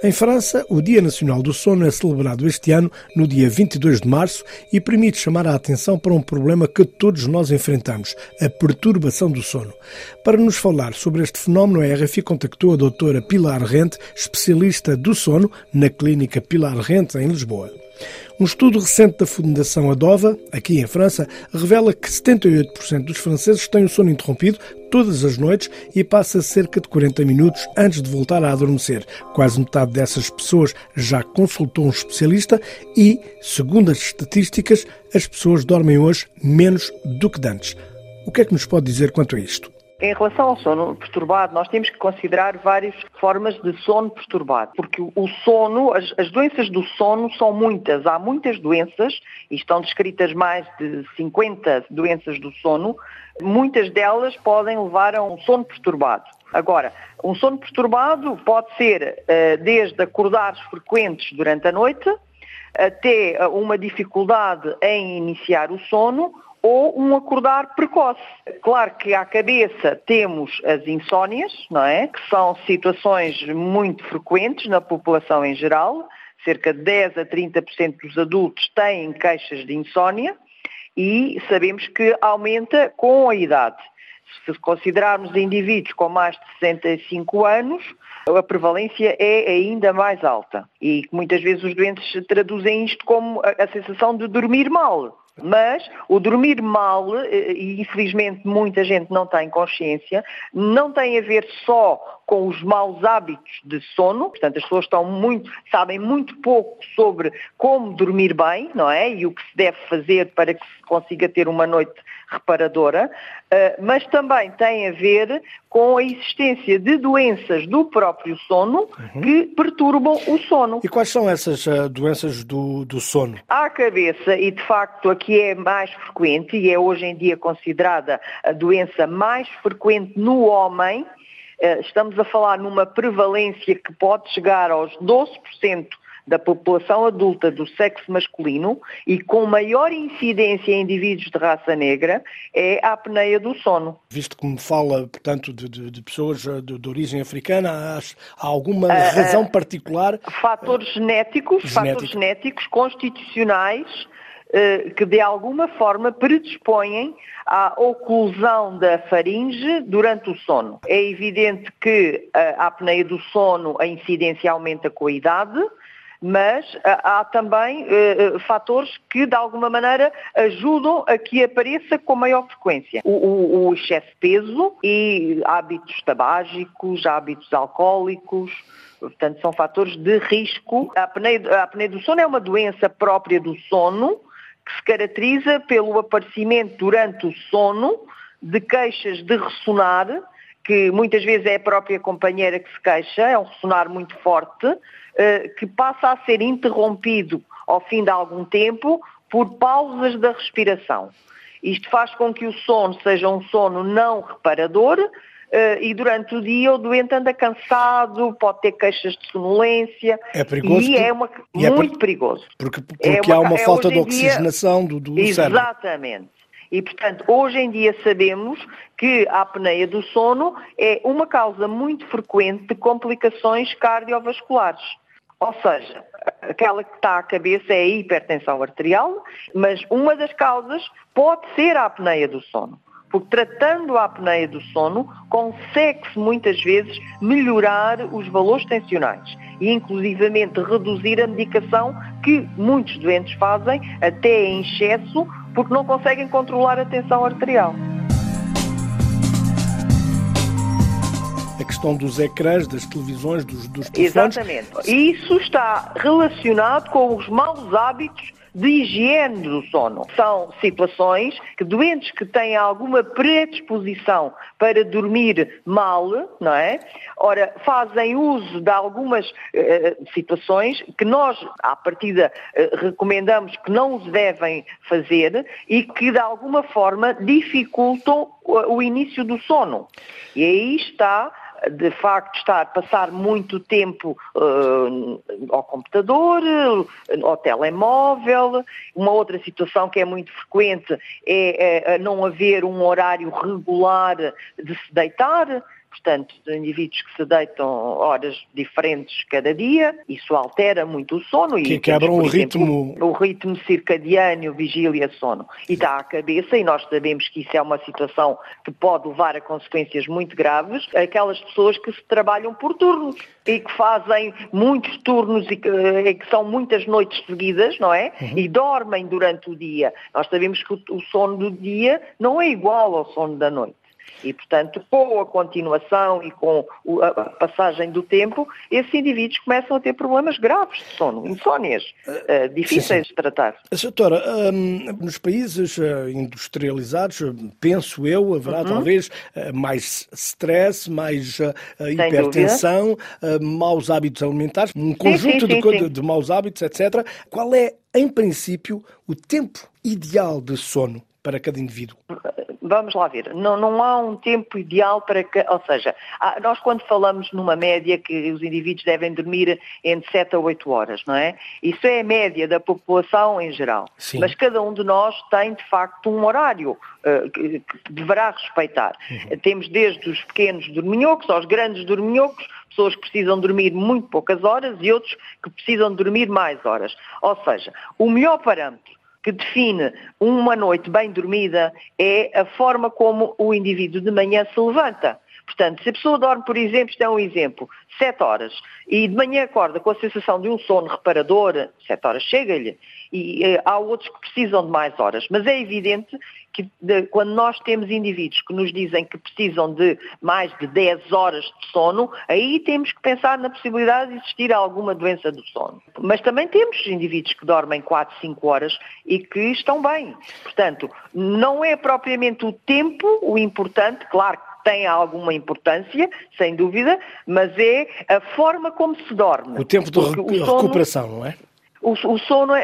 Em França, o Dia Nacional do Sono é celebrado este ano, no dia 22 de março, e permite chamar a atenção para um problema que todos nós enfrentamos, a perturbação do sono. Para nos falar sobre este fenómeno, a RFI contactou a doutora Pilar Rente, especialista do sono, na Clínica Pilar Rente, em Lisboa. Um estudo recente da Fundação Adova, aqui em França, revela que 78% dos franceses têm o sono interrompido todas as noites e passa cerca de 40 minutos antes de voltar a adormecer. Quase metade dessas pessoas já consultou um especialista e, segundo as estatísticas, as pessoas dormem hoje menos do que antes. O que é que nos pode dizer quanto a isto? Em relação ao sono perturbado, nós temos que considerar várias formas de sono perturbado, porque o sono, as doenças do sono são muitas. Há muitas doenças, e estão descritas mais de 50 doenças do sono, muitas delas podem levar a um sono perturbado. Agora, um sono perturbado pode ser desde acordares frequentes durante a noite, até uma dificuldade em iniciar o sono, ou um acordar precoce. Claro que à cabeça temos as insónias, não é? Que são situações muito frequentes na população em geral. Cerca de 10 a 30% dos adultos têm queixas de insónia e sabemos que aumenta com a idade. Se considerarmos indivíduos com mais de 65 anos, a prevalência é ainda mais alta. E muitas vezes os doentes traduzem isto como a sensação de dormir mal. Mas o dormir mal, e infelizmente muita gente não tem consciência, não tem a ver só com os maus hábitos de sono. Portanto, as pessoas sabem muito pouco sobre como dormir bem, não é? E o que se deve fazer para que se consiga ter uma noite reparadora, mas também tem a ver com a existência de doenças do próprio sono que perturbam o sono. E quais são essas doenças do sono? À cabeça, e de facto aqui é mais frequente e é hoje em dia considerada a doença mais frequente no homem, estamos a falar numa prevalência que pode chegar aos 12% da população adulta do sexo masculino e com maior incidência em indivíduos de raça negra, é a apneia do sono. Visto que me fala, portanto, de pessoas de origem africana, há alguma razão particular? Fatores genéticos, constitucionais, que de alguma forma predispõem à oclusão da faringe durante o sono. É evidente que a apneia do sono, a incidência aumenta com a idade, mas há também fatores que, de alguma maneira, ajudam a que apareça com maior frequência. O excesso de peso e hábitos tabágicos, hábitos alcoólicos, portanto, são fatores de risco. A apneia do sono é uma doença própria do sono que se caracteriza pelo aparecimento durante o sono de queixas de ressonar, que muitas vezes é a própria companheira que se queixa, é um ressonar muito forte, que passa a ser interrompido ao fim de algum tempo por pausas da respiração. Isto faz com que o sono seja um sono não reparador e durante o dia o doente anda cansado, pode ter queixas de sonolência. É perigoso. E é muito perigoso. Porque há uma falta de oxigenação do cérebro. Exatamente. E, portanto, hoje em dia sabemos que a apneia do sono é uma causa muito frequente de complicações cardiovasculares. Ou seja, aquela que está à cabeça é a hipertensão arterial, mas uma das causas pode ser a apneia do sono. Porque tratando a apneia do sono, consegue-se muitas vezes melhorar os valores tensionais e inclusivamente reduzir a medicação que muitos doentes fazem, até em excesso, porque não conseguem controlar a tensão arterial. A questão dos ecrãs, das televisões, dos telefones. Exatamente. E isso está relacionado com os maus hábitos de higiene do sono. São situações que doentes que têm alguma predisposição para dormir mal, não é? Ora, fazem uso de algumas situações que nós, à partida, recomendamos que não os devem fazer e que, de alguma forma, dificultam o início do sono. E aí está de facto estar a passar muito tempo ao computador, ao telemóvel. Uma outra situação que é muito frequente é não haver um horário regular de se deitar. portanto, de indivíduos que se deitam horas diferentes cada dia, isso altera muito o sono. Que quebram o ritmo. O ritmo circadiano, vigília-sono. E está à cabeça, e nós sabemos que isso é uma situação que pode levar a consequências muito graves, aquelas pessoas que se trabalham por turnos e que fazem muitos turnos e que são muitas noites seguidas, não é? E dormem durante o dia. Nós sabemos que o sono do dia não é igual ao sono da noite. E, portanto, com a continuação e com a passagem do tempo, esses indivíduos começam a ter problemas graves de sono, insónias, difíceis de tratar. Doutora, nos países industrializados, penso eu, haverá talvez mais stress, mais hipertensão, maus hábitos alimentares, um conjunto de maus hábitos, etc. Qual é, em princípio, o tempo ideal de sono para cada indivíduo? Vamos lá ver, não há um tempo ideal para que, ou seja, nós quando falamos numa média que os indivíduos devem dormir entre 7 a 8 horas, não é? Isso é a média da população em geral. Sim. Mas cada um de nós tem, de facto, um horário que deverá respeitar. Temos desde os pequenos dorminhocos aos grandes dorminhocos, pessoas que precisam dormir muito poucas horas e outros que precisam dormir mais horas. Ou seja, o melhor parâmetro que define uma noite bem dormida é a forma como o indivíduo de manhã se levanta. Portanto, se a pessoa dorme, por exemplo, isto é um exemplo, 7 horas, e de manhã acorda com a sensação de um sono reparador, 7 horas chega-lhe, e há outros que precisam de mais horas. Mas é evidente que quando nós temos indivíduos que nos dizem que precisam de mais de 10 horas de sono, aí temos que pensar na possibilidade de existir alguma doença do sono. Mas também temos indivíduos que dormem 4, 5 horas e que estão bem. Portanto, não é propriamente o tempo o importante, claro que tem alguma importância, sem dúvida, mas é a forma como se dorme. O tempo de recuperação, não é? O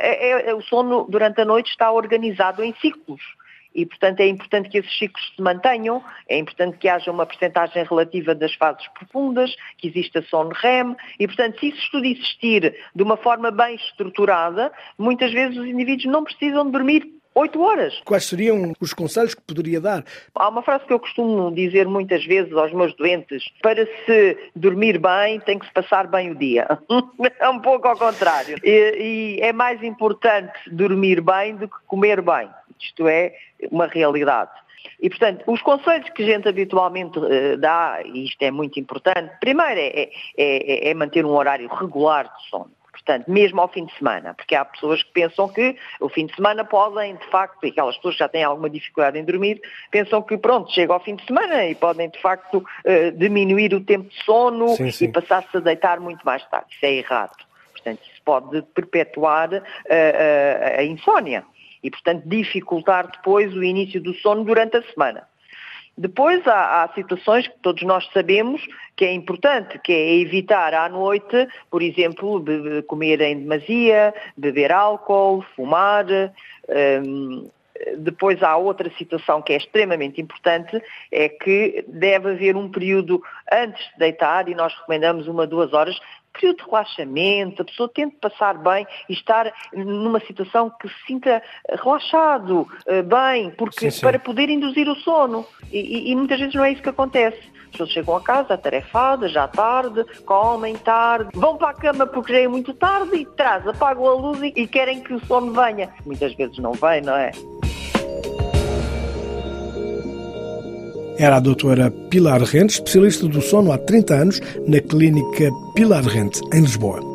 sono durante a noite está organizado em ciclos. E, portanto, é importante que esses ciclos se mantenham, é importante que haja uma percentagem relativa das fases profundas, que exista sono REM, e, portanto, se isso tudo existir de uma forma bem estruturada, muitas vezes os indivíduos não precisam de dormir 8 horas. Quais seriam os conselhos que poderia dar? Há uma frase que eu costumo dizer muitas vezes aos meus doentes: para se dormir bem, tem que se passar bem o dia. É um pouco ao contrário. E é mais importante dormir bem do que comer bem. Isto é uma realidade. E, portanto, os conselhos que a gente habitualmente dá, e isto é muito importante, primeiro é manter um horário regular de sono. Portanto, mesmo ao fim de semana, porque há pessoas que pensam que o fim de semana podem, de facto, e aquelas pessoas que já têm alguma dificuldade em dormir, pensam que, pronto, chega ao fim de semana e podem, de facto, diminuir o tempo de sono e passar-se a deitar muito mais tarde. Isso é errado. Portanto, isso pode perpetuar a insónia e, portanto, dificultar depois o início do sono durante a semana. Depois há situações que todos nós sabemos que é importante, que é evitar à noite, por exemplo, comer em demasia, beber álcool, fumar. Depois há outra situação que é extremamente importante, é que deve haver um período antes de deitar, e nós recomendamos 1 a 2 horas, período de relaxamento, a pessoa tente passar bem e estar numa situação que se sinta relaxado, bem, porque para poder induzir o sono. E muitas vezes não é isso que acontece. As pessoas chegam a casa atarefadas, já tarde, comem tarde, vão para a cama porque já é muito tarde e apagam a luz e querem que o sono venha. Muitas vezes não vem, não é? Era a doutora Pilar Rente, especialista do sono há 30 anos na Clínica Pilar Rente, em Lisboa.